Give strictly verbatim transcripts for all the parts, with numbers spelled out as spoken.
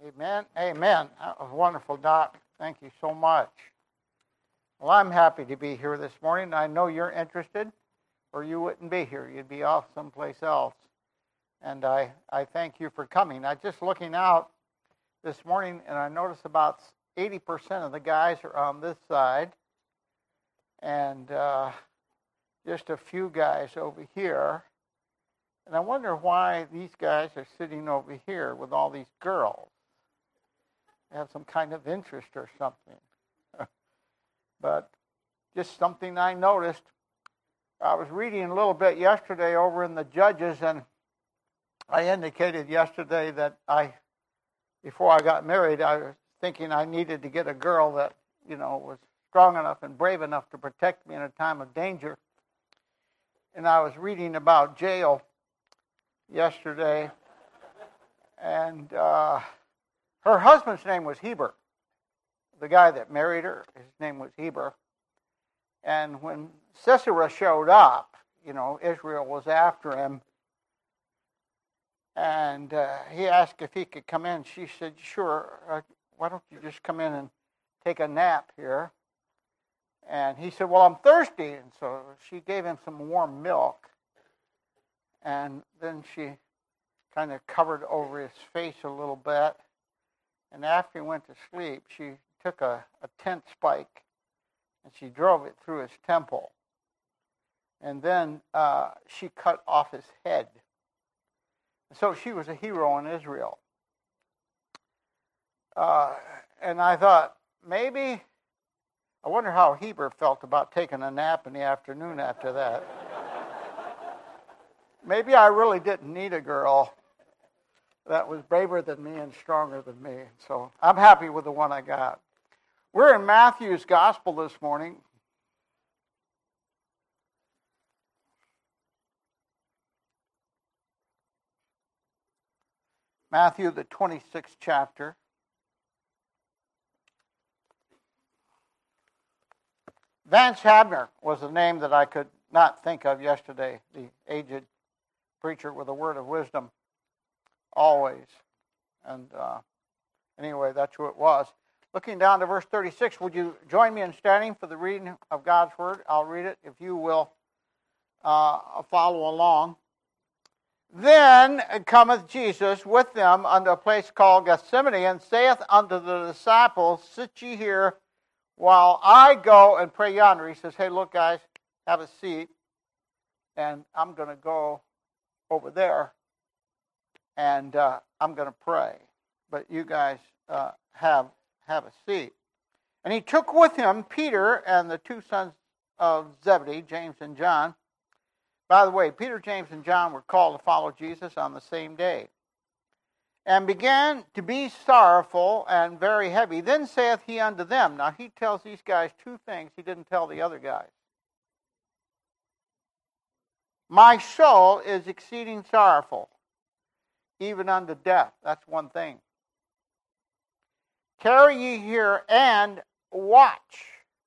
Amen. Amen. That was wonderful, Doc. Thank you so much. Well, I'm happy to be here this morning. I know you're interested, or you wouldn't be here. You'd be off someplace else. And I, I thank you for coming. I just looking out this morning, and I noticed about eighty percent of the guys are on this side, and uh, just a few guys over here. And I wonder why these guys are sitting over here with all these girls. They have some kind of interest or something. But just something I noticed. I was reading a little bit yesterday over in the Judges, and I indicated yesterday that I, before I got married, I was thinking I needed to get a girl that, you know, was strong enough and brave enough to protect me in a time of danger. And I was reading about Jael yesterday, and uh, her husband's name was Heber. The guy that married her, his name was Heber. And when Sisera showed up, you know, Israel was after him, and uh, he asked if he could come in. She said, sure, uh, why don't you just come in and take a nap here? And he said, well, I'm thirsty. And so she gave him some warm milk. And then she kind of covered over his face a little bit. And after he went to sleep, she took a, a tent spike and she drove it through his temple. And then uh, she cut off his head. So she was a hero in Israel. Uh, and I thought, maybe, I wonder how Heber felt about taking a nap in the afternoon after that. Maybe I really didn't need a girl that was braver than me and stronger than me. So I'm happy with the one I got. We're in Matthew's Gospel this morning. Matthew, the twenty-sixth chapter. Vance Havner was the name that I could not think of yesterday, the aged preacher with a word of wisdom, always. And uh, anyway, that's who it was. Looking down to verse thirty-six, would you join me in standing for the reading of God's Word? I'll read it if you will uh, follow along. Then cometh Jesus with them unto a place called Gethsemane, and saith unto the disciples, sit ye here while I go and pray yonder. He says, hey, look, guys, have a seat, and I'm going to go over there, and uh, I'm going to pray. But you guys uh, have have a seat. And he took with him Peter and the two sons of Zebedee, James and John. By the way, Peter, James, and John were called to follow Jesus on the same day. And began to be sorrowful and very heavy. Then saith he unto them. Now he tells these guys two things he didn't tell the other guys. My soul is exceeding sorrowful, even unto death. That's one thing. Tarry ye here and watch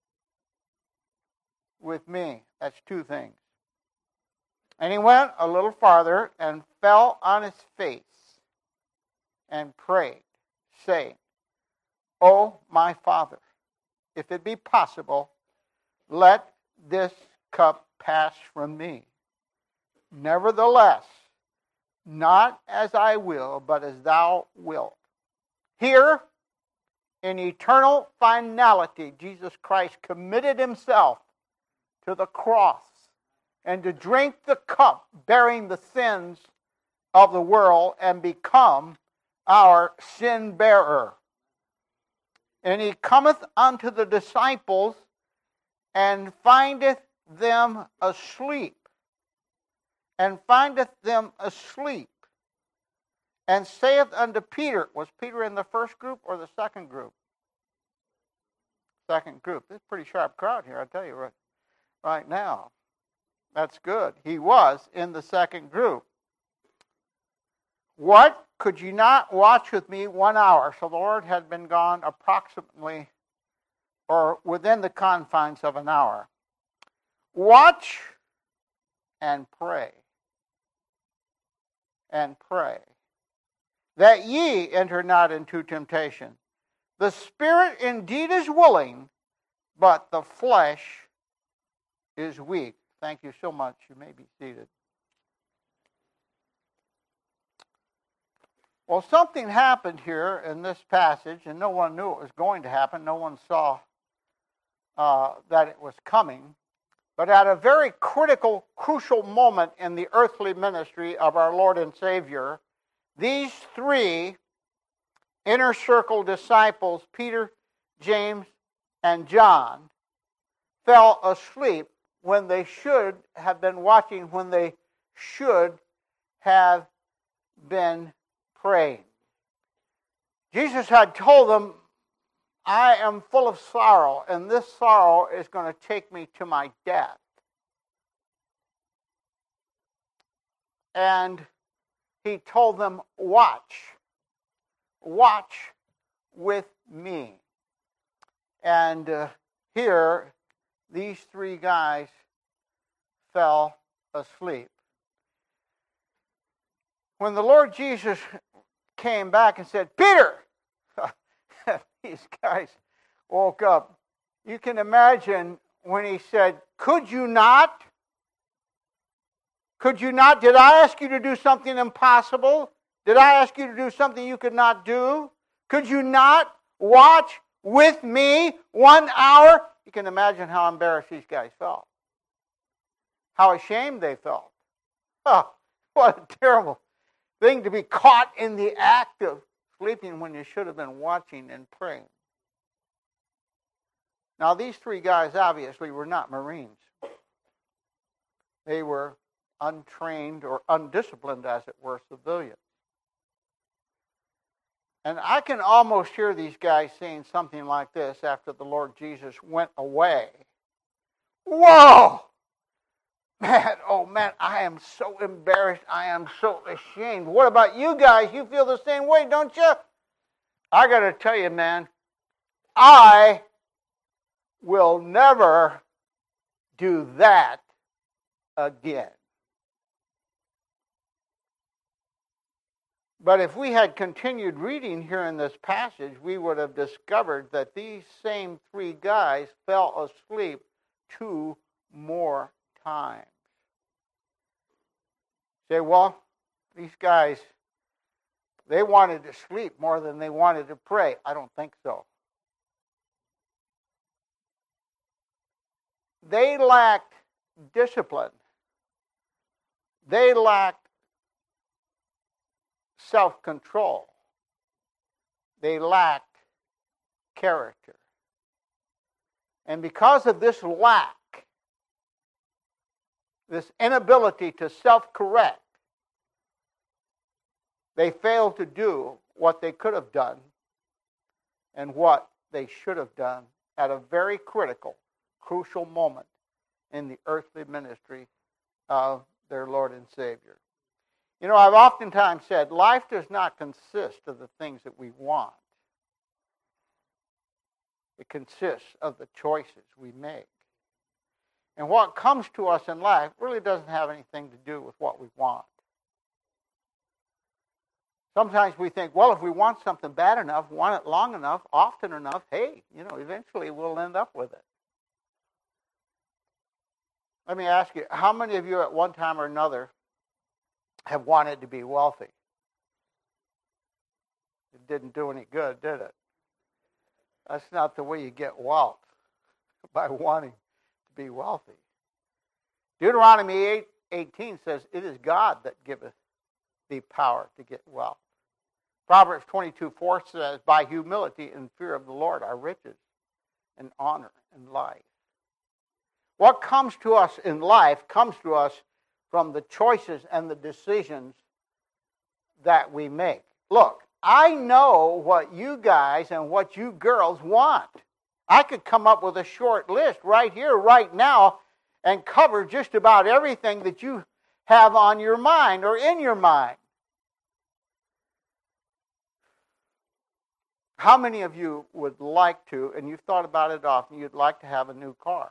with me. That's two things. And he went a little farther and fell on his face and prayed, saying, O my Father, if it be possible, let this cup pass from me. Nevertheless, not as I will, but as thou wilt. Here, in eternal finality, Jesus Christ committed himself to the cross and to drink the cup bearing the sins of the world and become our sin bearer. And he cometh unto the disciples and findeth them asleep. And findeth them asleep. And saith unto Peter, was Peter in the first group or the second group? Second group. This is a pretty sharp crowd here, I tell you right, right now. That's good. He was in the second group. What? Could you not watch with me one hour? So the Lord had been gone approximately, or within the confines of an hour. Watch and pray. And pray. that ye enter not into temptation. The spirit indeed is willing, but the flesh is weak. Thank you so much. You may be seated. Well, something happened here in this passage, and no one knew it was going to happen. No one saw uh, that it was coming. But at a very critical, crucial moment in the earthly ministry of our Lord and Savior, these three inner circle disciples, Peter, James, and John, fell asleep when they should have been watching, when they should have been praying. Jesus had told them, I am full of sorrow, and this sorrow is going to take me to my death. And he told them, watch. Watch with me. And uh, here, these three guys fell asleep. When the Lord Jesus came back and said, Peter, these guys woke up. You can imagine when he said, could you not? Could you not? Did I ask you to do something impossible? Did I ask you to do something you could not do? Could you not watch with me one hour? You can imagine how embarrassed these guys felt. How ashamed they felt. Oh, what a terrible thing to be caught in the act of sleeping when you should have been watching and praying. Now, these three guys obviously were not Marines. They were untrained or undisciplined, as it were, civilians. And I can almost hear these guys saying something like this after the Lord Jesus went away. Whoa! Man, oh man, I am so embarrassed. I am so ashamed. What about you guys? You feel the same way, don't you? I got to tell you, man, I will never do that again. But if we had continued reading here in this passage, we would have discovered that these same three guys fell asleep two more times. Say, well, these guys, they wanted to sleep more than they wanted to pray. I don't think so. They lacked discipline. They lacked self-control. They lacked character. And because of this lack, this inability to self-correct, they failed to do what they could have done and what they should have done at a very critical, crucial moment in the earthly ministry of their Lord and Savior. You know, I've oftentimes said, life does not consist of the things that we want. It consists of the choices we make. And what comes to us in life really doesn't have anything to do with what we want. Sometimes we think, well, if we want something bad enough, want it long enough, often enough, hey, you know, eventually we'll end up with it. Let me ask you, how many of you at one time or another have wanted to be wealthy? It didn't do any good, did it? That's not the way you get wealth, by wanting to be wealthy. Deuteronomy eight eighteen says, it is God that giveth thee power to get wealth. Proverbs twenty-two four says, by humility and fear of the Lord are riches and honor and life. What comes to us in life comes to us from the choices and the decisions that we make. Look, I know what you guys and what you girls want. I could come up with a short list right here, right now, and cover just about everything that you have on your mind or in your mind. How many of you would like to, and you've thought about it often, you'd like to have a new car?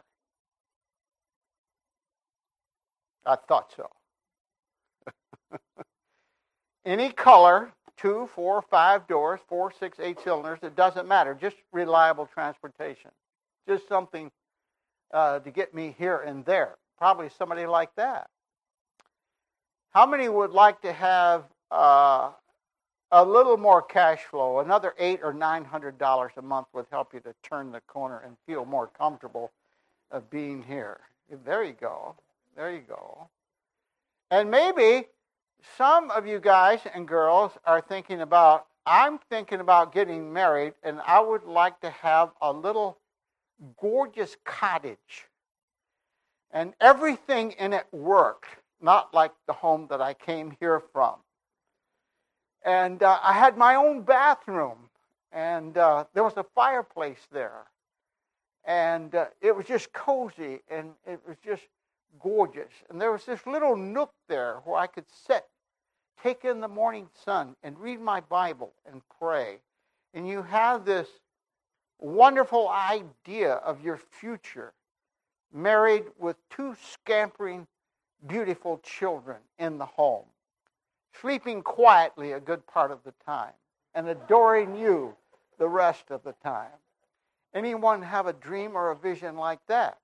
I thought so. Any color, two, four, five doors, four, six, eight cylinders. It doesn't matter. Just reliable transportation. Just something uh, to get me here and there. Probably somebody like that. How many would like to have uh, a little more cash flow? Another eight or nine hundred dollars a month would help you to turn the corner and feel more comfortable of being here. There you go. There you go. And maybe some of you guys and girls are thinking about, I'm thinking about getting married, and I would like to have a little gorgeous cottage. And everything in it worked, not like the home that I came here from. And uh, I had my own bathroom, and uh, there was a fireplace there. And uh, it was just cozy, and it was just gorgeous. And there was this little nook there where I could sit, take in the morning sun, and read my Bible and pray. And you have this wonderful idea of your future, married with two scampering, beautiful children in the home, sleeping quietly a good part of the time, and adoring you the rest of the time. Anyone have a dream or a vision like that?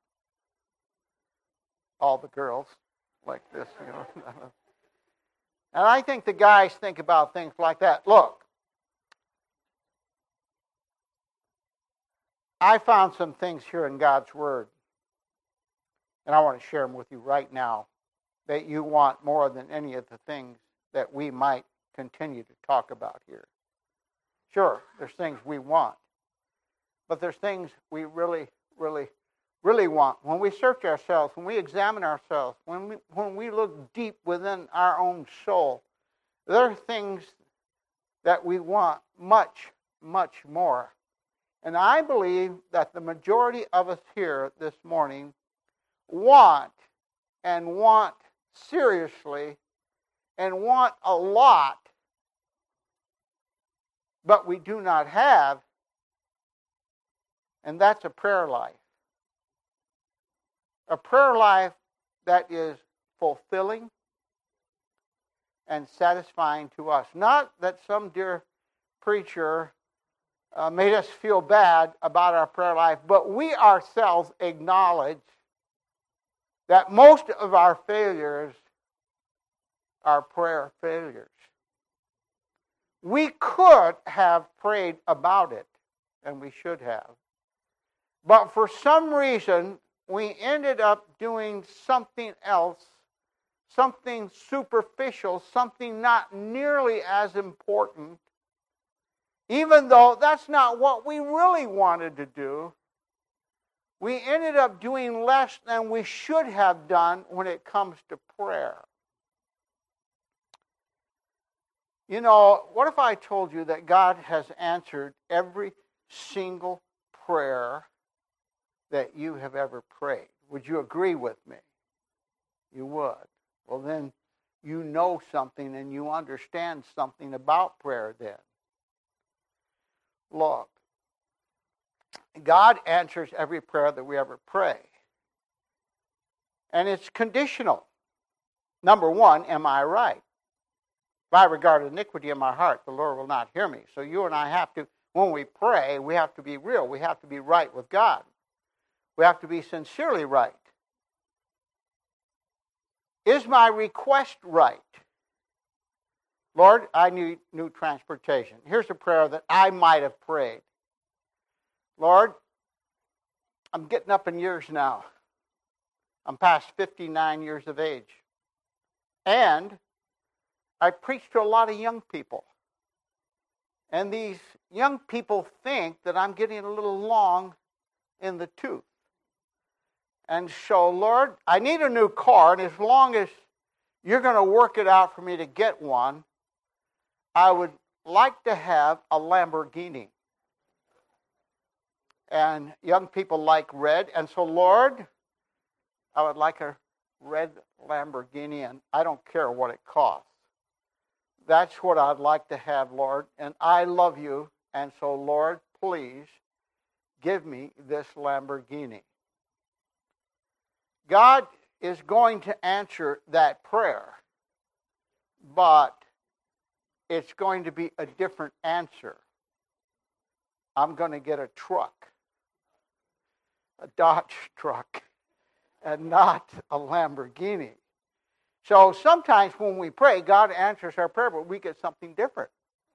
All the girls like this, you know. And I think the guys think about things like that. Look, I found some things here in God's Word, and I want to share them with you right now, that you want more than any of the things that we might continue to talk about here. Sure, there's things we want, but there's things we really, really, really want. When we search ourselves, when we examine ourselves, when we, when we look deep within our own soul, there are things that we want much, much more. And I believe that the majority of us here this morning want and want seriously and want a lot, but we do not have, and that's a prayer life. A prayer life that is fulfilling and satisfying to us. Not that some dear preacher uh, made us feel bad about our prayer life, but we ourselves acknowledge that most of our failures are prayer failures. We could have prayed about it, and we should have. But for some reason, we ended up doing something else, something superficial, something not nearly as important, even though that's not what we really wanted to do. We ended up doing less than we should have done when it comes to prayer. You know, what if I told you that God has answered every single prayer that you have ever prayed? Would you agree with me? You would. Well, then you know something and you understand something about prayer then. Look, God answers every prayer that we ever pray. And it's conditional. Number one, am I right? If I regard iniquity in my heart, the Lord will not hear me. So you and I have to, when we pray, we have to be real. We have to be right with God. We have to be sincerely right. Is my request right? Lord, I need new transportation. Here's a prayer that I might have prayed. Lord, I'm getting up in years now. I'm past fifty-nine years of age. And I preach to a lot of young people. And these young people think that I'm getting a little long in the tooth. And so, Lord, I need a new car, and as long as you're going to work it out for me to get one, I would like to have a Lamborghini. And young people like red, and so, Lord, I would like a red Lamborghini, and I don't care what it costs. That's what I'd like to have, Lord, and I love you, and so, Lord, please give me this Lamborghini. God is going to answer that prayer, but it's going to be a different answer. I'm going to get a truck, a Dodge truck, and not a Lamborghini. So sometimes when we pray, God answers our prayer, but we get something different.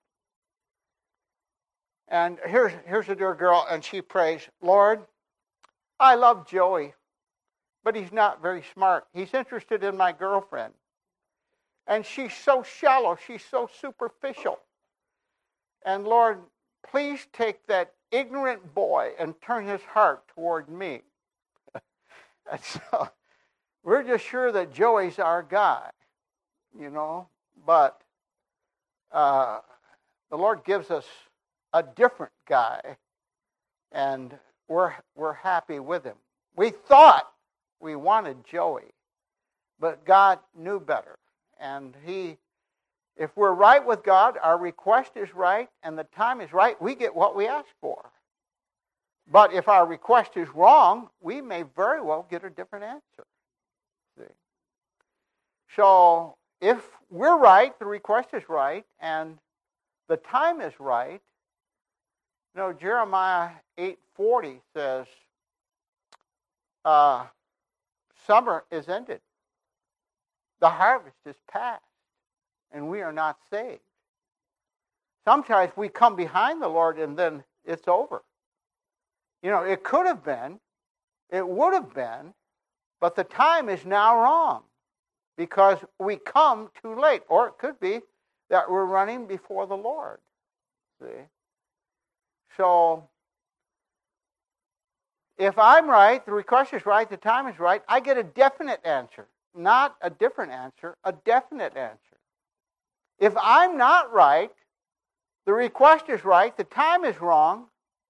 And here's, here's a dear girl, and she prays, Lord, I love Joey, but he's not very smart. He's interested in my girlfriend. And she's so shallow, she's so superficial. And Lord, please take that ignorant boy and turn his heart toward me. And so we're just sure that Joey's our guy, you know. But uh, the Lord gives us a different guy, and we're we're happy with him. We thought we wanted Joey, but God knew better. And he, if we're right with God, our request is right, and the time is right, we get what we ask for. But if our request is wrong, we may very well get a different answer. See? So if we're right, the request is right, and the time is right. You know, Jeremiah eight forty says, uh, summer is ended. The harvest is past, and we are not saved. Sometimes we come behind the Lord, and then it's over. You know, it could have been, it would have been, but the time is now wrong because we come too late. Or it could be that we're running before the Lord. See? So, if I'm right, the request is right, the time is right, I get a definite answer. Not a different answer, a definite answer. If I'm not right, the request is right, the time is wrong,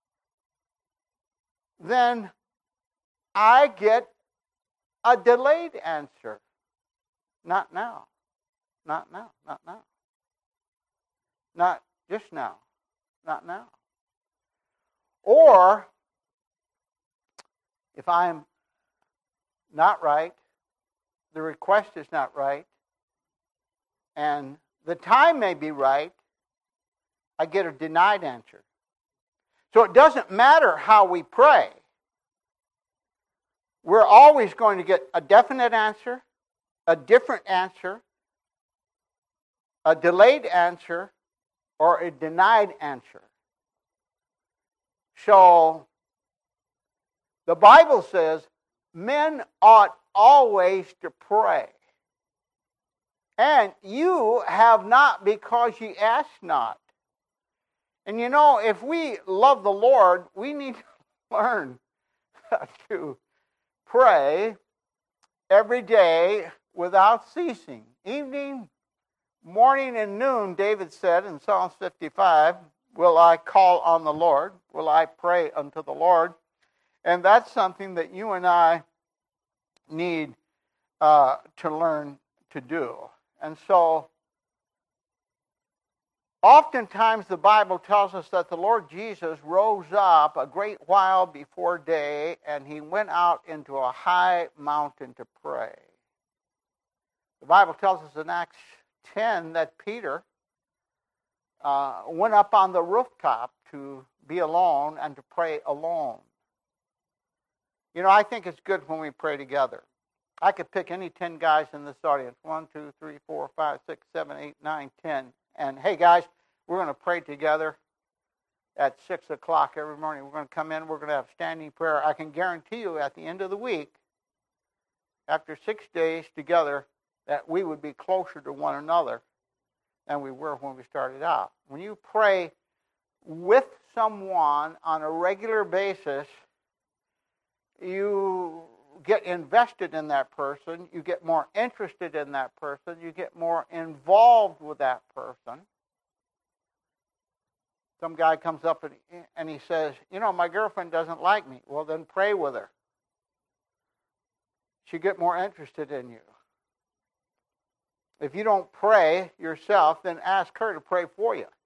then I get a delayed answer. Not now. Not now. Not now. Not just now. Not now. Or, if I'm not right, the request is not right, and the time may be right, I get a denied answer. So it doesn't matter how we pray. We're always going to get a definite answer, a different answer, a delayed answer, or a denied answer. So the Bible says men ought always to pray. And you have not because ye ask not. And you know, if we love the Lord, we need to learn to pray every day without ceasing. Evening, morning, and noon, David said in Psalm fifty-five, will I call on the Lord? Will I pray unto the Lord? And that's something that you and I need uh, to learn to do. And so, oftentimes the Bible tells us that the Lord Jesus rose up a great while before day, and he went out into a high mountain to pray. The Bible tells us in Acts ten that Peter uh, went up on the rooftop to be alone and to pray alone. You know, I think it's good when we pray together. I could pick any ten guys in this audience. One, two, three, four, five, six, seven, eight, nine, ten. And hey, guys, we're going to pray together at six o'clock every morning. We're going to come in. We're going to have standing prayer. I can guarantee you at the end of the week, after six days together, that we would be closer to one another than we were when we started out. When you pray with someone on a regular basis, you get invested in that person, you get more interested in that person, you get more involved with that person. Some guy comes up and, and he says, you know, my girlfriend doesn't like me. Well, then pray with her. She'll get more interested in you. If you don't pray yourself, then ask her to pray for you.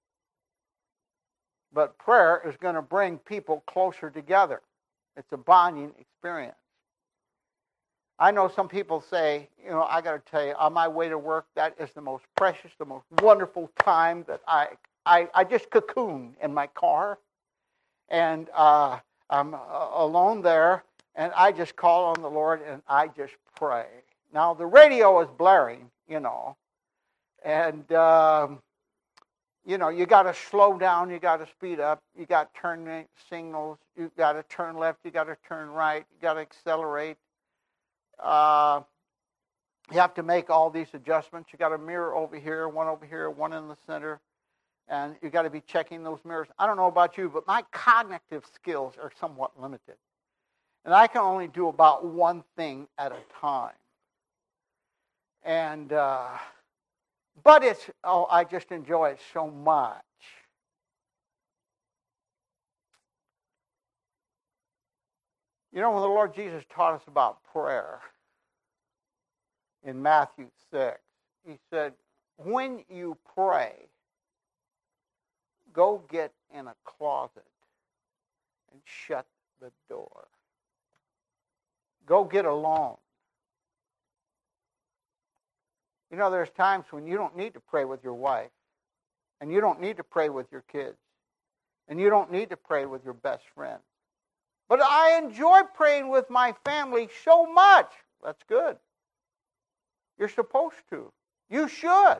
But prayer is going to bring people closer together. It's a bonding experience. I know some people say, you know, I got to tell you, on my way to work, that is the most precious, the most wonderful time that I I, I just cocoon in my car, and uh, I'm uh, alone there, and I just call on the Lord, and I just pray. Now, the radio is blaring, you know, and, um, you know, you got to slow down, you got to speed up, you got turn signals, you got to turn left, you got to turn right, you got to accelerate. Uh, you have to make all these adjustments. You got a mirror over here, one over here, one in the center, and you got to be checking those mirrors. I don't know about you, but my cognitive skills are somewhat limited, and I can only do about one thing at a time. And uh, but it's oh, I just enjoy it so much. You know, when the Lord Jesus taught us about prayer in Matthew six, he said, when you pray, go get in a closet and shut the door. Go get alone. You know, there's times when you don't need to pray with your wife, and you don't need to pray with your kids, and you don't need to pray with your best friend. But I enjoy praying with my family so much. That's good. You're supposed to. You should.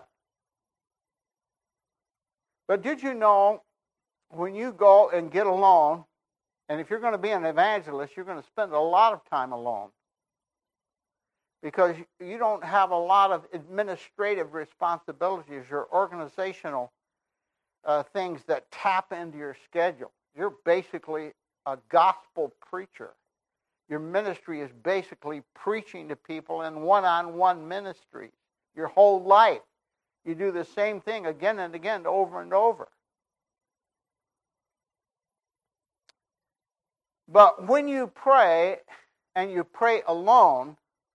But did you know when you go and get alone, and if you're going to be an evangelist, you're going to spend a lot of time alone, because you don't have a lot of administrative responsibilities or organizational uh, things that tap into your schedule. You're basically a gospel preacher. Your ministry is basically preaching to people in one-on-one ministry. Your whole life, you do the same thing again and again, over and over. But when you pray, and you pray alone,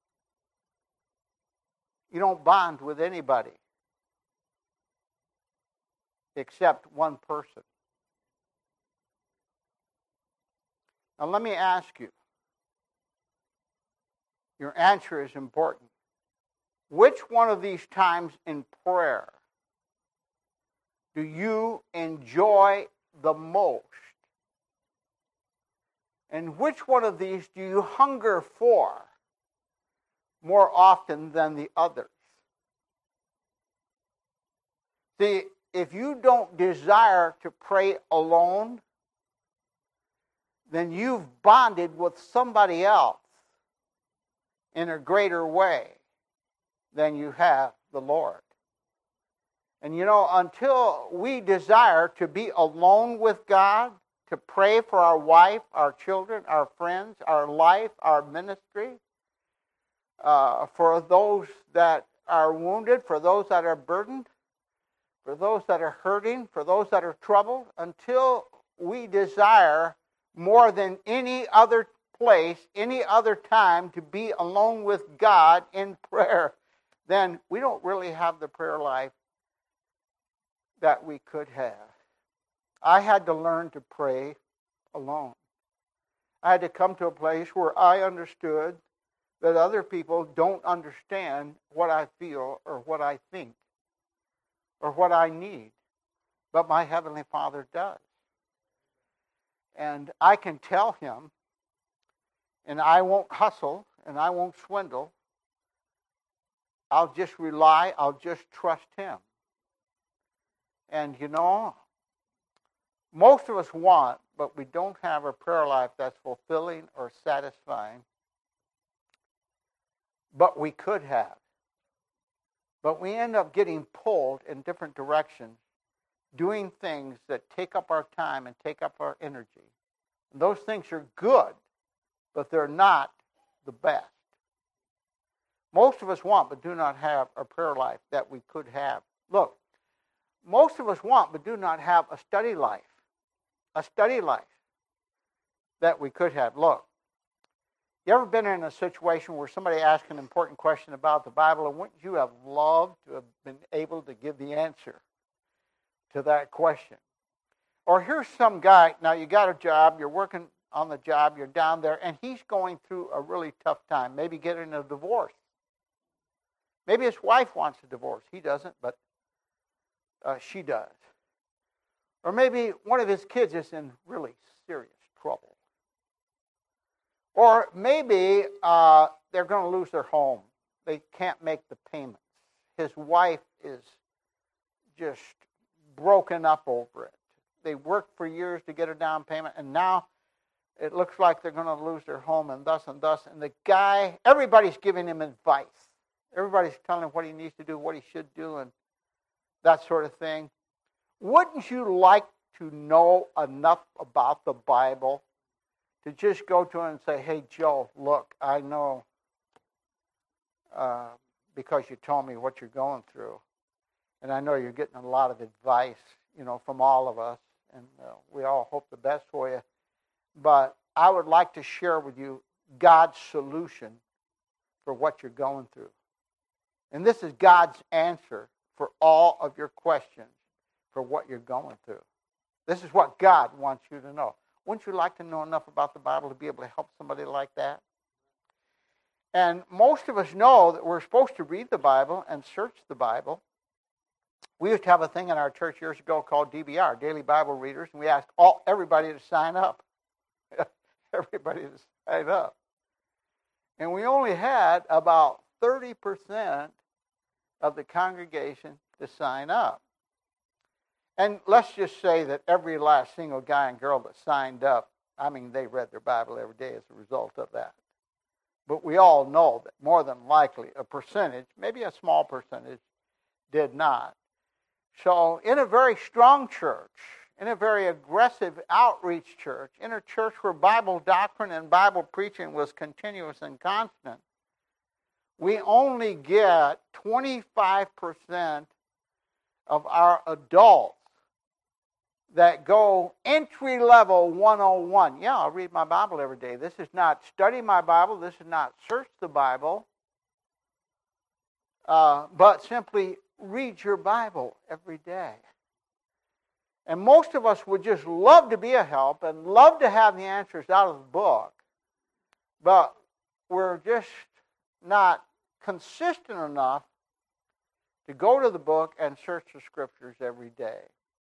you don't bond with anybody except one person. Now let me ask you, your answer is important. Which one of these times in prayer do you enjoy the most? And which one of these do you hunger for more often than the others? See, if you don't desire to pray alone, then you've bonded with somebody else in a greater way than you have the Lord. And you know, until we desire to be alone with God, to pray for our wife, our children, our friends, our life, our ministry, uh, for those that are wounded, for those that are burdened, for those that are hurting, for those that are troubled, until we desire more than any other place, any other time to be alone with God in prayer, then we don't really have the prayer life that we could have. I had to learn to pray alone. I had to come to a place where I understood that other people don't understand what I feel or what I think or what I need, but my Heavenly Father does. And I can tell Him, and I won't hustle, and I won't swindle. I'll just rely, I'll just trust Him. And you know, most of us want, but we don't have a prayer life that's fulfilling or satisfying. But we could have. But we end up getting pulled in different directions, doing things that take up our time and take up our energy. And those things are good, but they're not the best. Most of us want, but do not have a prayer life that we could have. Look, most of us want, but do not have a study life. A study life that we could have. Look, you ever been in a situation where somebody asked an important question about the Bible, and wouldn't you have loved to have been able to give the answer to that question? Or here's some guy, now you got a job, you're working on the job, you're down there, and he's going through a really tough time, maybe getting a divorce. Maybe his wife wants a divorce. He doesn't, but uh, she does. Or maybe one of his kids is in really serious trouble. Or maybe uh, they're going to lose their home. They can't make the payments. His wife is just broken up over it. They worked for years to get a down payment, and now it looks like they're going to lose their home, and thus and thus. And the guy, everybody's giving him advice. Everybody's telling him what he needs to do, what he should do, and that sort of thing. Wouldn't you like to know enough about the Bible to just go to him and say, hey, Joe, look, I know uh, because you told me what you're going through, and I know you're getting a lot of advice, you know, from all of us, and uh, we all hope the best for you. But I would like to share with you God's solution for what you're going through. And this is God's answer for all of your questions for what you're going through. This is what God wants you to know. Wouldn't you like to know enough about the Bible to be able to help somebody like that? And most of us know that we're supposed to read the Bible and search the Bible. We used to have a thing in our church years ago called D B R, Daily Bible Readers, and we asked all everybody to sign up. Everybody to sign up. And we only had about thirty percent of the congregation to sign up. And let's just say that every last single guy and girl that signed up, I mean, they read their Bible every day as a result of that. But we all know that more than likely a percentage, maybe a small percentage, did not. So in a very strong church, in a very aggressive outreach church, in a church where Bible doctrine and Bible preaching was continuous and constant, we only get twenty-five percent of our adults that go entry-level one oh one. Yeah, I'll read my Bible every day. This is not study my Bible. This is not search the Bible. Uh, but simply read your Bible every day. And most of us would just love to be a help and love to have the answers out of the book. But we're just not consistent enough to go to the book and search the Scriptures every day.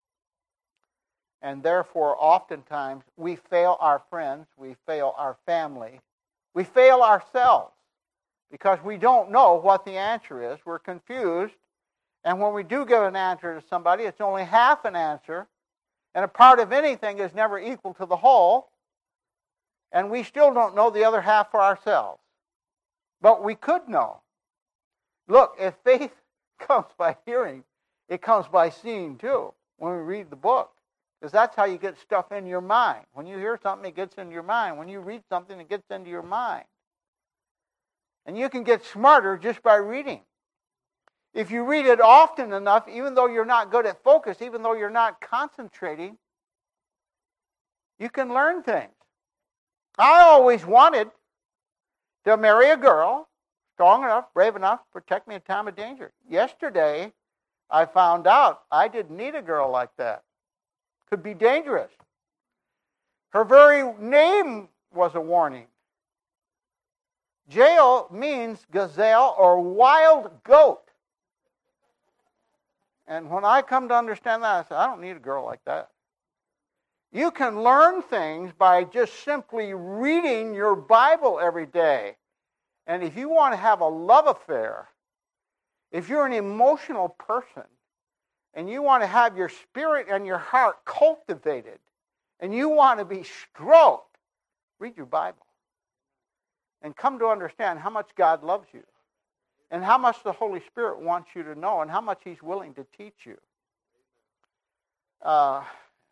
And therefore, oftentimes, we fail our friends, we fail our family, we fail ourselves because we don't know what the answer is. We're confused. And when we do give an answer to somebody, it's only half an answer. And a part of anything is never equal to the whole. And we still don't know the other half for ourselves. But we could know. Look, if faith comes by hearing, it comes by seeing too, when we read the book. Because that's how you get stuff in your mind. When you hear something, it gets into your mind. When you read something, it gets into your mind. And you can get smarter just by reading. If you read it often enough, even though you're not good at focus, even though you're not concentrating, you can learn things. I always wanted to marry a girl strong enough, brave enough, to protect me in time of danger. Yesterday, I found out I didn't need a girl like that. Could be dangerous. Her very name was a warning. Jael means gazelle or wild goat. And when I come to understand that, I said, I don't need a girl like that. You can learn things by just simply reading your Bible every day. And if you want to have a love affair, if you're an emotional person, and you want to have your spirit and your heart cultivated, and you want to be stroked, read your Bible. And come to understand how much God loves you, and how much the Holy Spirit wants you to know, and how much He's willing to teach you. Uh,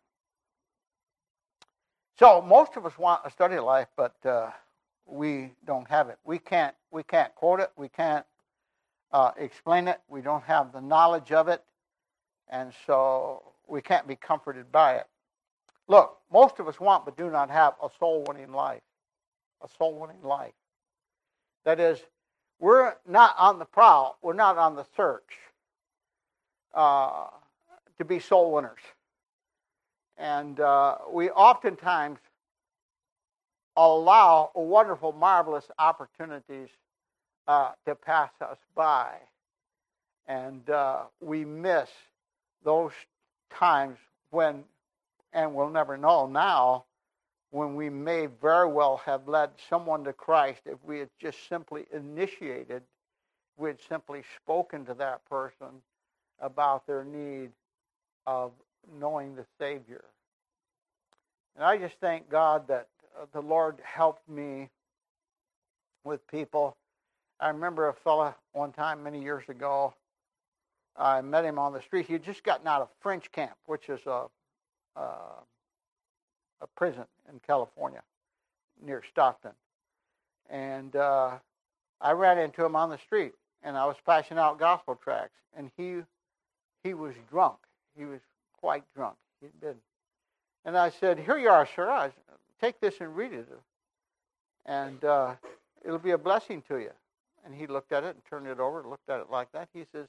so most of us want a study life, but uh, we don't have it. We can't. We can't quote it. We can't uh, explain it. We don't have the knowledge of it, and so we can't be comforted by it. Look, most of us want, but do not have a soul-winning life. A soul-winning life. That is, we're not on the prowl. We're not on the search uh, to be soul winners. And uh, we oftentimes allow wonderful, marvelous opportunities uh, to pass us by. And uh, we miss those times when, and we'll never know now, when we may very well have led someone to Christ if we had just simply initiated, we had simply spoken to that person about their need of knowing the Savior. And I just thank God that the Lord helped me with people. I remember a fella one time many years ago, I met him on the street. He had just gotten out of French camp, which is a, a, a prison in California near Stockton. And uh, I ran into him on the street, and I was passing out gospel tracts, and he he was drunk. He was quite drunk. He'd been. And I said, "Here you are, sir. I, take this and read it, and uh, it'll be a blessing to you." And he looked at it and turned it over, looked at it like that. He says,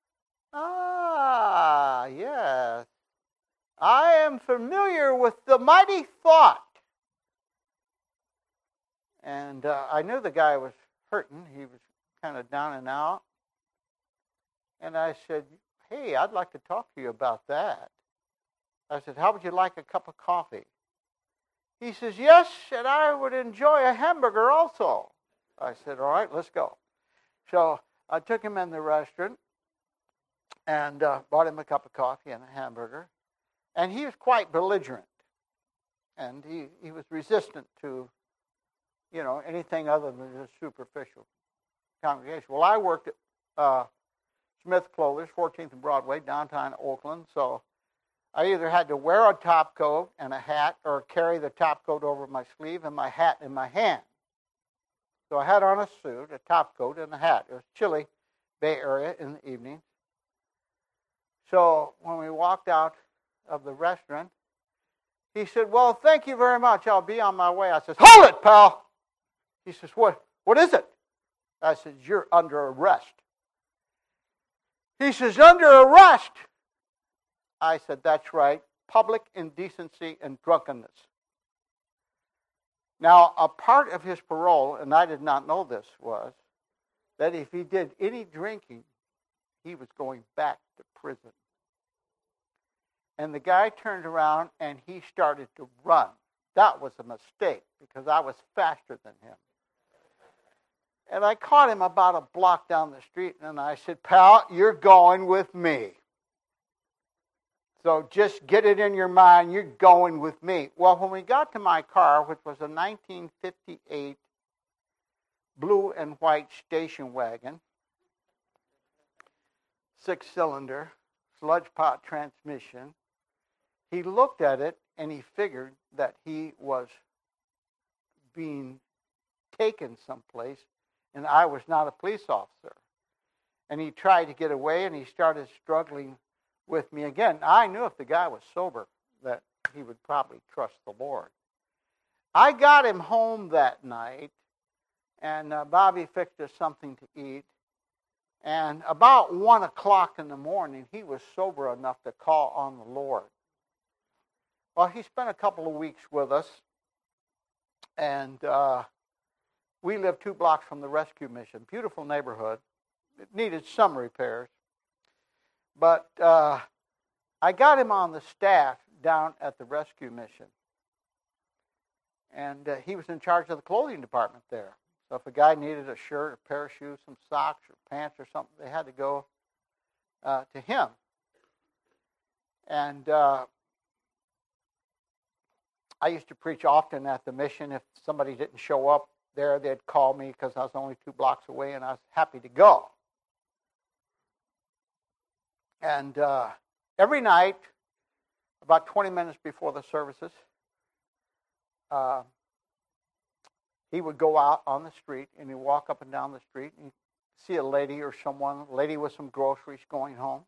"Ah, yes, I am familiar with the mighty thought." And uh, I knew the guy was hurting. He was kind of down and out. And I said, "Hey, I'd like to talk to you about that." I said, "How would you like a cup of coffee?" He says, "Yes, and I would enjoy a hamburger also." I said, "All right, let's go." So I took him in the restaurant and uh, bought him a cup of coffee and a hamburger. And he was quite belligerent. And he, he was resistant to, you know, anything other than a superficial congregation. Well, I worked at uh, Smith Clothers, fourteenth and Broadway, downtown Oakland. So I either had to wear a top coat and a hat or carry the top coat over my sleeve and my hat in my hand. So I had on a suit, a top coat, and a hat. It was chilly, Bay Area in the evening. So when we walked out of the restaurant, he said, "Well, thank you very much. I'll be on my way." I said, "Hold it, pal." He says, "What? What is it?" I said, "You're under arrest." He says, "Under arrest?" I said, "That's right. Public indecency and drunkenness." Now, a part of his parole, and I did not know this, was that if he did any drinking, he was going back to prison. And the guy turned around and he started to run. That was a mistake because I was faster than him. And I caught him about a block down the street, and I said, "Pal, you're going with me. So just get it in your mind, you're going with me." Well, when we got to my car, which was a nineteen fifty-eight blue and white station wagon, six-cylinder, sludge pot transmission, he looked at it and he figured that he was being taken someplace and I was not a police officer. And he tried to get away and he started struggling with me again. I knew if the guy was sober that he would probably trust the Lord. I got him home that night, and uh, Bobby fixed us something to eat. And about one o'clock in the morning, he was sober enough to call on the Lord. Well, he spent a couple of weeks with us, and uh, we lived two blocks from the rescue mission. Beautiful neighborhood. It needed some repairs. But uh, I got him on the staff down at the rescue mission. And uh, he was in charge of the clothing department there. So if a guy needed a shirt, a pair of shoes, some socks, or pants or something, they had to go uh, to him. And uh, I used to preach often at the mission. If somebody didn't show up there, they'd call me because I was only two blocks away, and I was happy to go. And uh, every night, about twenty minutes before the services, uh, he would go out on the street, and he'd walk up and down the street, and he'd see a lady or someone, a lady with some groceries going home.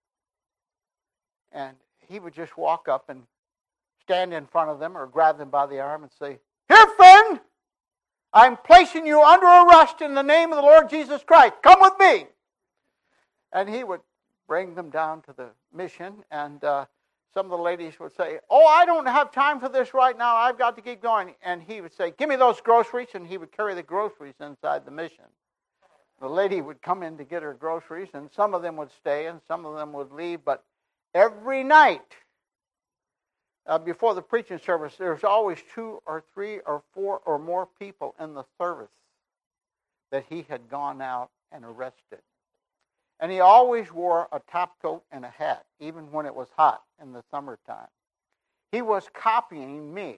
And he would just walk up and stand in front of them or grab them by the arm and say, "Here, friend, I'm placing you under arrest in the name of the Lord Jesus Christ. Come with me." And he would bring them down to the mission, and uh, some of the ladies would say, oh, I don't have time for this right now. I've got to keep going. And he would say, give me those groceries. And he would carry the groceries inside the mission. The lady would come in to get her groceries, and some of them would stay and some of them would leave. But every night uh, before the preaching service, there's always two or three or four or more people in the service that he had gone out and arrested. And he always wore a top coat and a hat, even when it was hot in the summertime. He was copying me.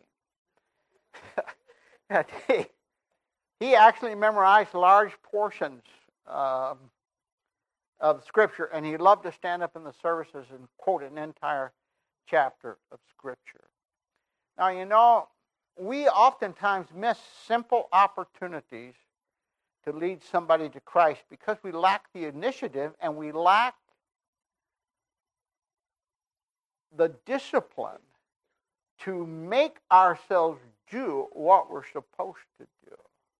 he, he actually memorized large portions uh, of Scripture, and he loved to stand up in the services and quote an entire chapter of Scripture. Now, you know, we oftentimes miss simple opportunities to lead somebody to Christ because we lack the initiative and we lack the discipline to make ourselves do what we're supposed to do.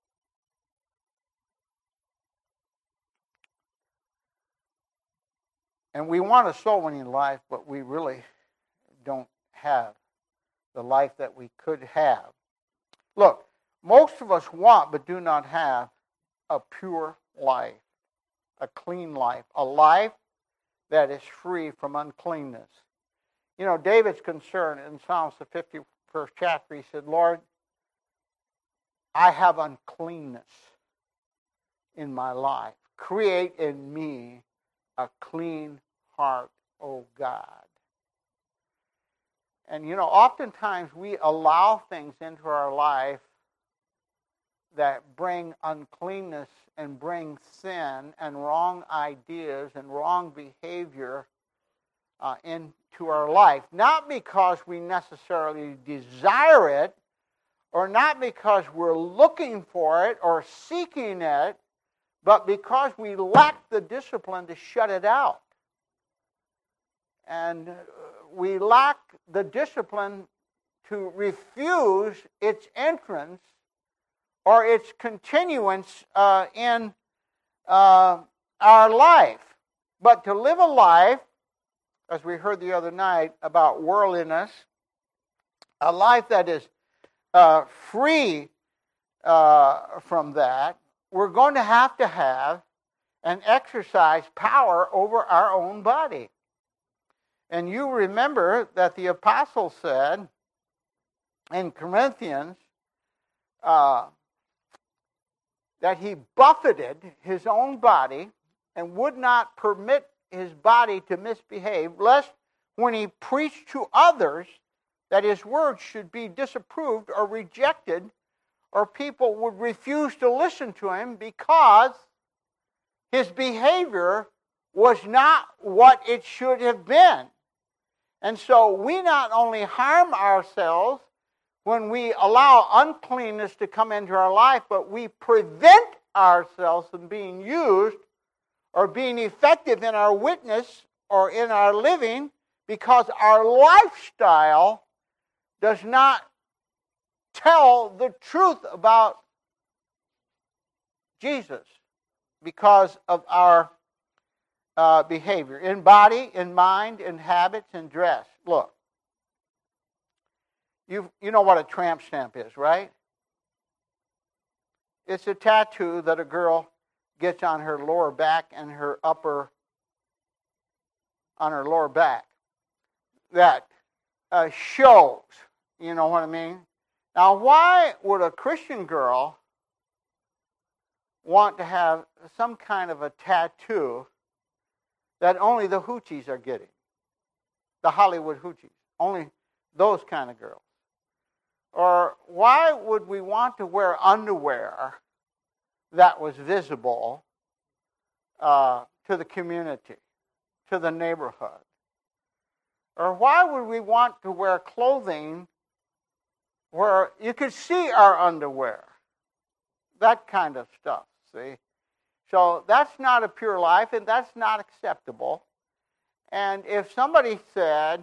And we want a soul-winning life, but we really don't have the life that we could have. Look, most of us want but do not have a pure life, a clean life, a life that is free from uncleanness. You know, David's concern in Psalms the fifty-first chapter, he said, Lord, I have uncleanness in my life. Create in me a clean heart, O God. And, you know, oftentimes we allow things into our life that bring uncleanness and bring sin and wrong ideas and wrong behavior uh, into our life. Not because we necessarily desire it, or not because we're looking for it or seeking it, but because we lack the discipline to shut it out. And we lack the discipline to refuse its entrance or its continuance uh, in uh, our life. But to live a life, as we heard the other night about worldliness, a life that is uh, free uh, from that, we're going to have to have and exercise power over our own body. And you remember that the apostle said in Corinthians uh, that he buffeted his own body and would not permit his body to misbehave, lest when he preached to others that his words should be disapproved or rejected, or people would refuse to listen to him because his behavior was not what it should have been. And so we not only harm ourselves when we allow uncleanness to come into our life, but we prevent ourselves from being used or being effective in our witness or in our living because our lifestyle does not tell the truth about Jesus because of our uh, behavior in body, in mind, in habits, in dress. Look, you you know what a tramp stamp is, right? It's a tattoo that a girl gets on her lower back and her upper, on her lower back, that uh, shows, you know what I mean? Now, why would a Christian girl want to have some kind of a tattoo that only the hoochies are getting? The Hollywood hoochies. Only those kind of girls. Or why would we want to wear underwear that was visible uh, to the community, to the neighborhood? Or why would we want to wear clothing where you could see our underwear? That kind of stuff, see? So that's not a pure life, and that's not acceptable. And if somebody said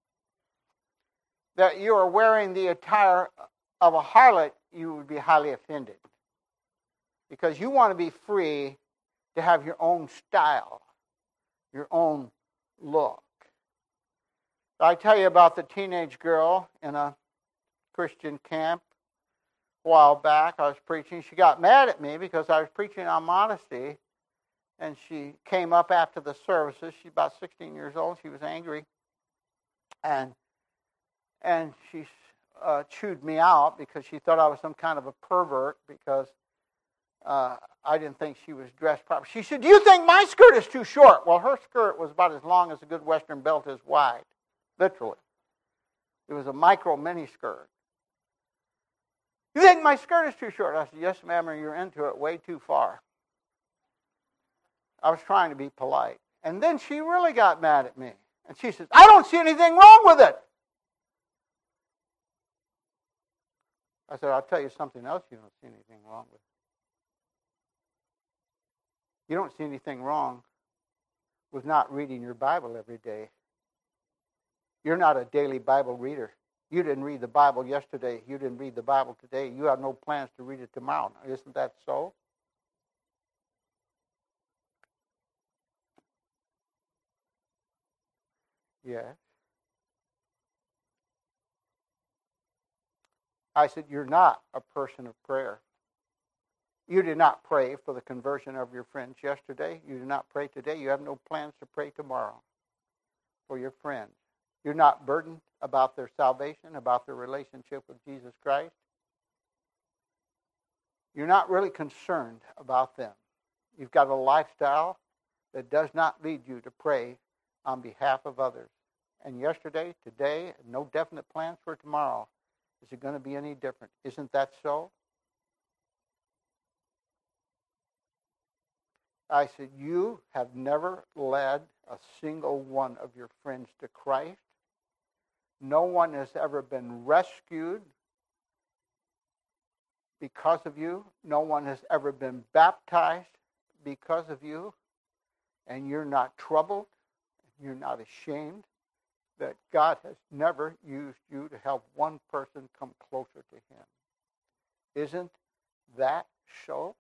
that you are wearing the attire of a harlot, you would be highly offended. Because you want to be free to have your own style, your own look. I tell you about the teenage girl in a Christian camp a while back. I was preaching. She got mad at me because I was preaching on modesty, and she came up after the services. She's about sixteen years old. She was angry, and and she uh, chewed me out because she thought I was some kind of a pervert because uh, I didn't think she was dressed properly. She said, "Do you think my skirt is too short?" Well, her skirt was about as long as a good Western belt is wide. Literally. It was a micro mini skirt. "You think my skirt is too short?" I said, "Yes, ma'am, or you're into it way too far." I was trying to be polite. And then she really got mad at me. And she says, "I don't see anything wrong with it." I said, "I'll tell you something else you don't see anything wrong with. You don't see anything wrong with not reading your Bible every day. You're not a daily Bible reader. You didn't read the Bible yesterday. You didn't read the Bible today. You have no plans to read it tomorrow. Isn't that so?" Yes. I said, "You're not a person of prayer. You did not pray for the conversion of your friends yesterday. You did not pray today. You have no plans to pray tomorrow for your friends. You're not burdened about their salvation, about their relationship with Jesus Christ. You're not really concerned about them. You've got a lifestyle that does not lead you to pray on behalf of others. And yesterday, today, no definite plans for tomorrow. Is it going to be any different? Isn't that so?" I said, "You have never led a single one of your friends to Christ. No one has ever been rescued because of you. No one has ever been baptized because of you. And you're not troubled. You're not ashamed that God has never used you to help one person come closer to Him. Isn't that so?"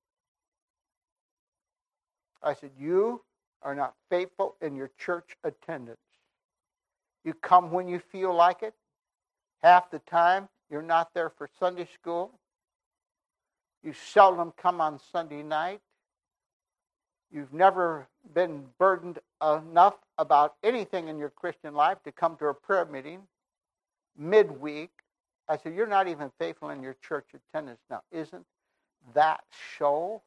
I said, "You are not faithful in your church attendance. You come when you feel like it. Half the time, you're not there for Sunday school. You seldom come on Sunday night. You've never been burdened enough about anything in your Christian life to come to a prayer meeting midweek." I said, "You're not even faithful in your church attendance now. Isn't that so?"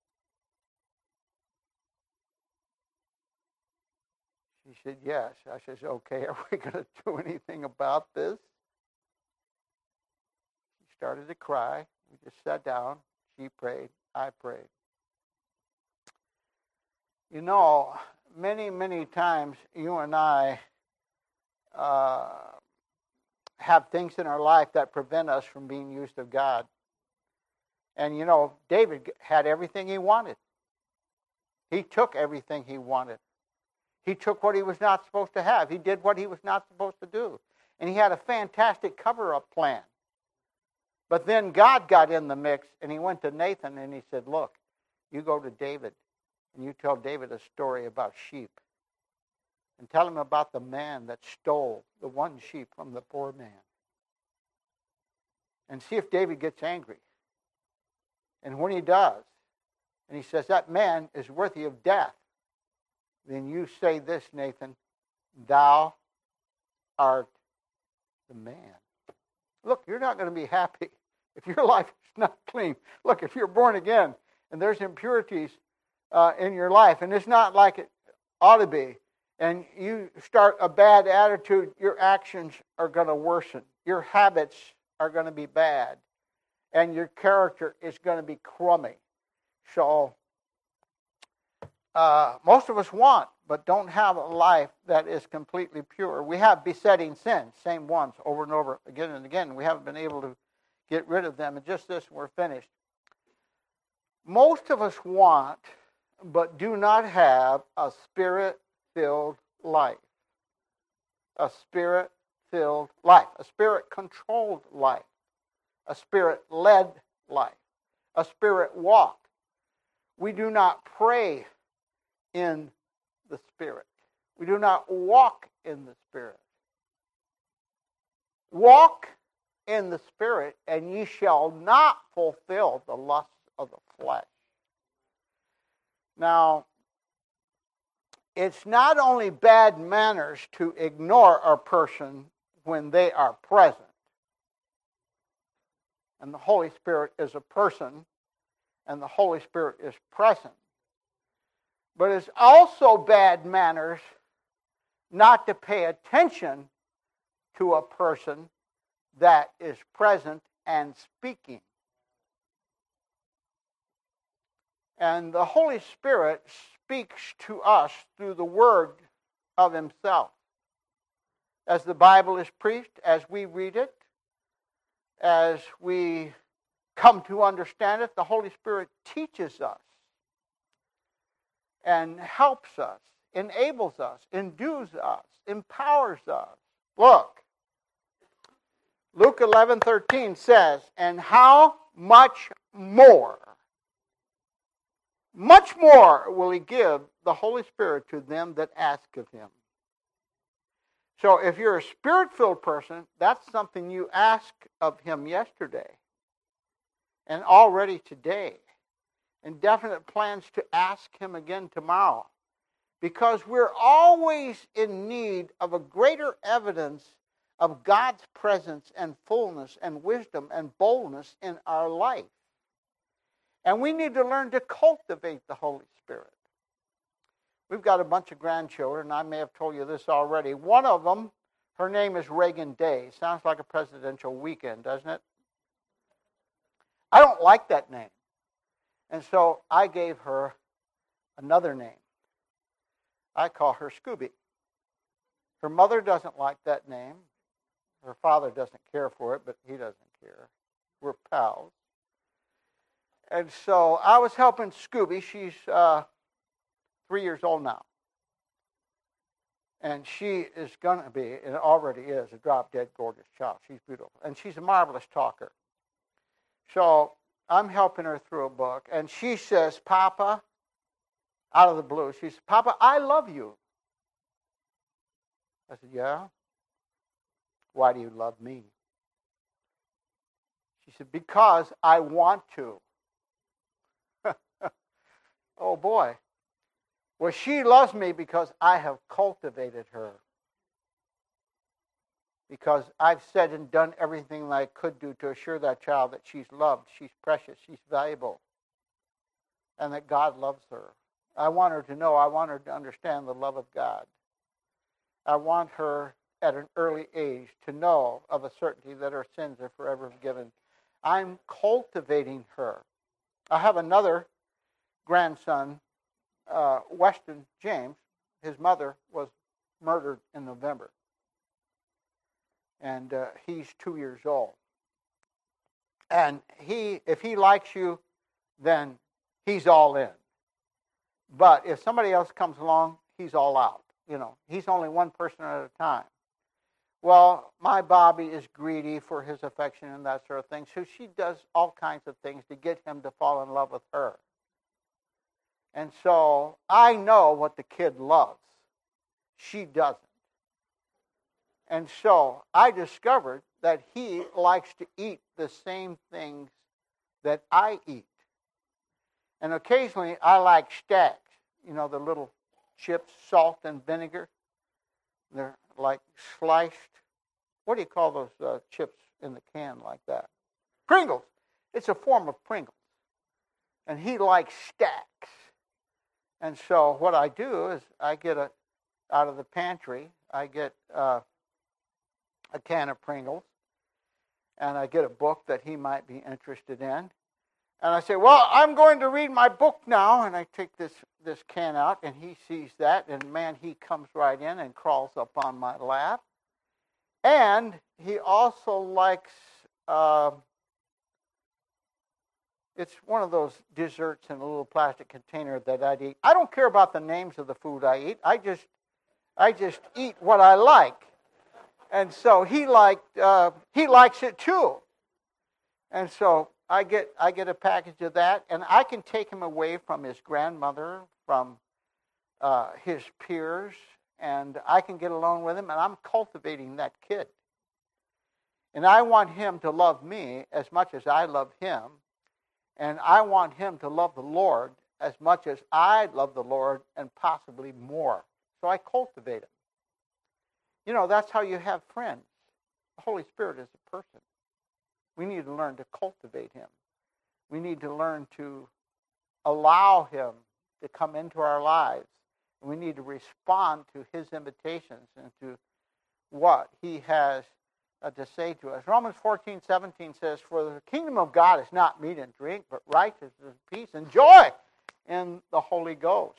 She said, "Yes." I said, "Okay, are we going to do anything about this?" She started to cry. We just sat down. She prayed. I prayed. You know, many, many times you and I uh, have things in our life that prevent us from being used of God. And, you know, David had everything he wanted. He took everything he wanted. He took what he was not supposed to have. He did what he was not supposed to do. And he had a fantastic cover-up plan. But then God got in the mix, and he went to Nathan, and he said, "Look, you go to David, and you tell David a story about sheep. And tell him about the man that stole the one sheep from the poor man. And see if David gets angry. And when he does, and he says, that man is worthy of death, then you say this, Nathan, thou art the man." Look, you're not going to be happy if your life is not clean. Look, if you're born again and there's impurities uh, in your life, and it's not like it ought to be, and you start a bad attitude, your actions are going to worsen. Your habits are going to be bad. And your character is going to be crummy. So, Uh, most of us want, but don't have a life that is completely pure. We have besetting sins, same ones, over and over, again and again. We haven't been able to get rid of them. And just this, we're finished. Most of us want, but do not have a spirit-filled life. A spirit-filled life. A spirit-controlled life. A spirit-led life. A spirit walk. We do not pray in the Spirit. We do not walk in the Spirit. walk in the Spirit, and ye shall not fulfill the lusts of the flesh. Now, it's not only bad manners to ignore a person when they are present, and the Holy Spirit is a person, and the Holy Spirit is present, but it's also bad manners not to pay attention to a person that is present and speaking. And the Holy Spirit speaks to us through the Word of Himself. As the Bible is preached, as we read it, as we come to understand it, the Holy Spirit teaches us and helps us, enables us, endues us, empowers us. Look, Luke eleven thirteen says, and how much more, much more will He give the Holy Spirit to them that ask of Him. So if you're a Spirit-filled person, that's something you asked of Him yesterday and already today, and definite plans to ask Him again tomorrow, because we're always in need of a greater evidence of God's presence and fullness and wisdom and boldness in our life. And we need to learn to cultivate the Holy Spirit. We've got a bunch of grandchildren. I may have told you this already. One of them, her name is Reagan Day. Sounds like a presidential weekend, doesn't it? I don't like that name. And so I gave her another name. I call her Scooby. Her mother doesn't like that name. Her father doesn't care for it, but he doesn't care. We're pals. And so I was helping Scooby. She's uh, three years old now. And she is going to be, and already is, a drop-dead gorgeous child. She's beautiful. And she's a marvelous talker. So I'm helping her through a book. And she says, Papa, out of the blue, she says, Papa, I love you. I said, yeah? Why do you love me? She said, because I want to. Oh, boy. Well, she loves me because I have cultivated her. Because I've said and done everything that I could do to assure that child that she's loved, she's precious, she's valuable, and that God loves her. I want her to know, I want her to understand the love of God. I want her at an early age to know of a certainty that her sins are forever forgiven. I'm cultivating her. I have another grandson, uh, Weston James. His mother was murdered in November. And uh, he's two years old. And he, if he likes you, then he's all in. But if somebody else comes along, he's all out. You know, he's only one person at a time. Well, my Bobby is greedy for his affection and that sort of thing, so she does all kinds of things to get him to fall in love with her. And so I know what the kid loves. She doesn't. And so I discovered that he likes to eat the same things that I eat. And occasionally I like stacks, you know, the little chips, salt and vinegar. They're like sliced. What do you call those uh, chips in the can like that? Pringles. It's a form of Pringles. And he likes stacks. And so what I do is I get a, out of the pantry, I get uh, a can of Pringles, and I get a book that he might be interested in. And I say, well, I'm going to read my book now. And I take this, this can out, and he sees that, and man, he comes right in and crawls up on my lap. And he also likes, uh, it's one of those desserts in a little plastic container that I'd eat. I don't care about the names of the food I eat. I just, I just eat what I like. And so he liked, uh, he likes it too. And so I get, I get a package of that, and I can take him away from his grandmother, from uh, his peers, and I can get along with him, and I'm cultivating that kid. And I want him to love me as much as I love him. And I want him to love the Lord as much as I love the Lord, and possibly more. So I cultivate him. You know, that's how you have friends. The Holy Spirit is a person. We need to learn to cultivate him. We need to learn to allow him to come into our lives. And we need to respond to his invitations and to what he has uh, to say to us. Romans fourteen seventeen says, "For the kingdom of God is not meat and drink, but righteousness, peace, and joy in the Holy Ghost."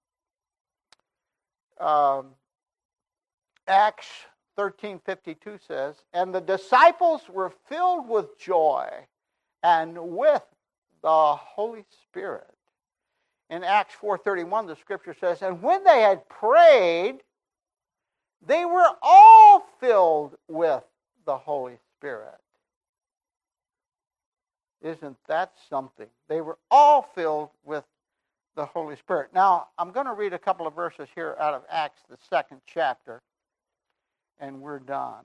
Um, Acts thirteen fifty-two says, "And the disciples were filled with joy and with the Holy Spirit." In Acts four thirty-one, the scripture says, "And when they had prayed, they were all filled with the Holy Spirit." Isn't that something? They were all filled with the Holy Spirit. Now, I'm going to read a couple of verses here out of Acts, the second chapter, and we're done.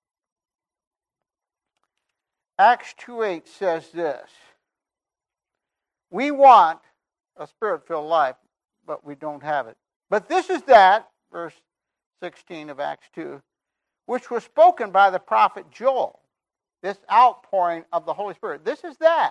Acts two eight says this: "We want a Spirit-filled life, but we don't have it. But this is that," verse sixteen of Acts two, "which was spoken by the prophet Joel," this outpouring of the Holy Spirit. This is that.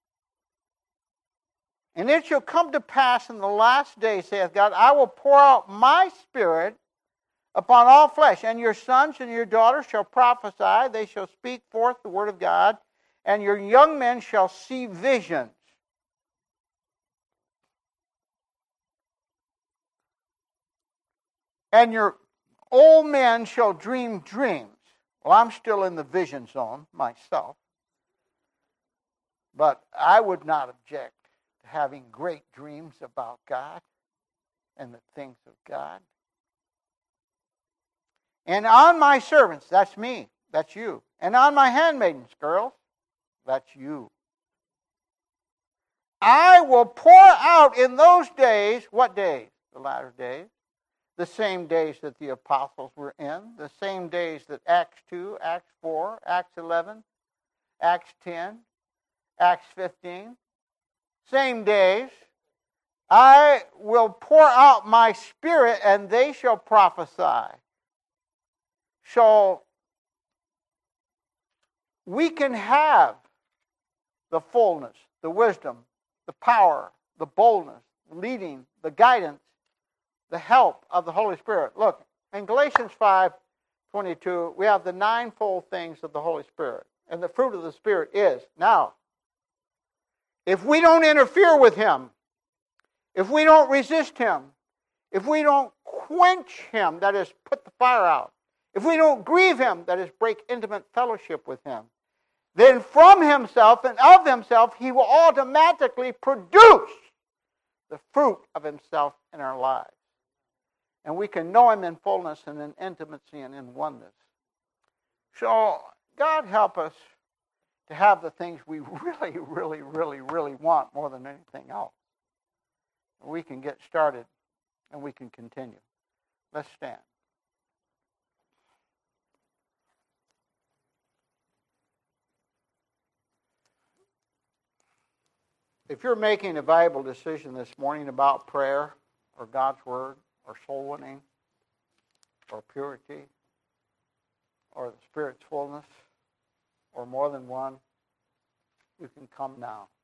"And it shall come to pass in the last days, saith God, I will pour out my Spirit upon all flesh, and your sons and your daughters shall prophesy, they shall speak forth the word of God, and your young men shall see visions." "And your old men shall dream dreams." Well, I'm still in the vision zone myself. But I would not object to having great dreams about God and the things of God. "And on my servants," that's me, that's you. "And on my handmaidens, girls," that's you. "I will pour out in those days," what days? The latter days. The same days that the apostles were in, the same days that Acts two, Acts four, Acts eleven, Acts ten, Acts fifteen, same days. "I will pour out my Spirit, and they shall prophesy." So we can have the fullness, the wisdom, the power, the boldness, the leading, the guidance, the help of the Holy Spirit. Look, in Galatians five twenty-two, we have the ninefold things of the Holy Spirit. And the fruit of the Spirit is, now, if we don't interfere with him, if we don't resist him, if we don't quench him, that is, put the fire out, if we don't grieve him, that is, break intimate fellowship with him, then from himself and of himself, he will automatically produce the fruit of himself in our lives. And we can know him in fullness and in intimacy and in oneness. So God help us to have the things we really, really, really, really want more than anything else. We can get started and we can continue. Let's stand. If you're making a valuable decision this morning about prayer or God's Word or soul winning or purity or the Spirit's fullness or more than one, you can come now.